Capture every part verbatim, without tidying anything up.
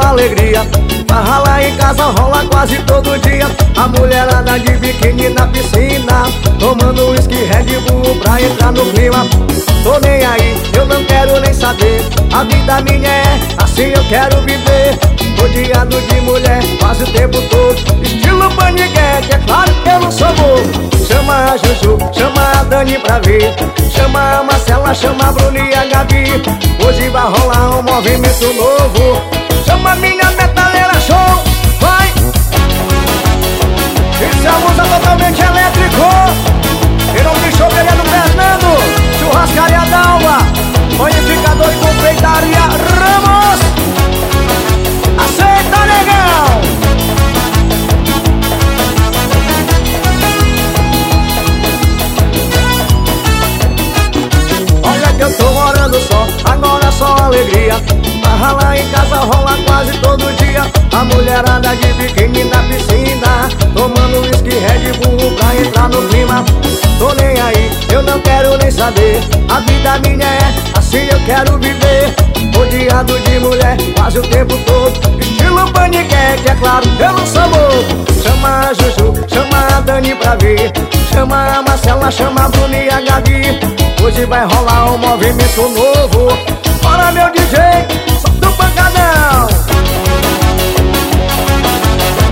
alegria. Farra lá em casa rola quase todo dia. A mulherada de biquíni na piscina, tomando uísque Red Bull pra entrar no clima. Tô nem aí, eu não quero nem saber. A vida minha é assim, eu quero viver. Rodeado de mulher quase o tempo todo, estilo paniquete, é claro que eu não sou bobo. Chama a Juju, chama a Dani pra ver. Chama a Marcela, chama a Bruna e a Gabi. Hoje vai rolar um movimento novo. Chama a minha metaleira show, vai! Esse é a música totalmente elétrico. E não tem show querendo Fernando, Churrascaria Dalva, Panificador e Confeitaria Ramos. Aceita, negão! Olha que eu tô morando só, agora só alegria. Farra lá em casa rola quase todo dia. A mulherada de biquíni na piscina, tomando uísque Red Bull pra entrar no clima. Tô nem aí, eu não quero nem saber. A vida minha é assim, eu quero viver. Rodeado de mulher quase o tempo todo, estilo paniquete, é claro, eu não sou louco. Chama a Juju, chama a Dani pra ver. Chama a Marcela, chama a Bruna e a Gabi. Hoje vai rolar um movimento novo. Bora, meu D J, solta o pancadão.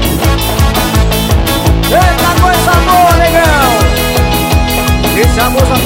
Eita, coisa boa, negão. Esse amor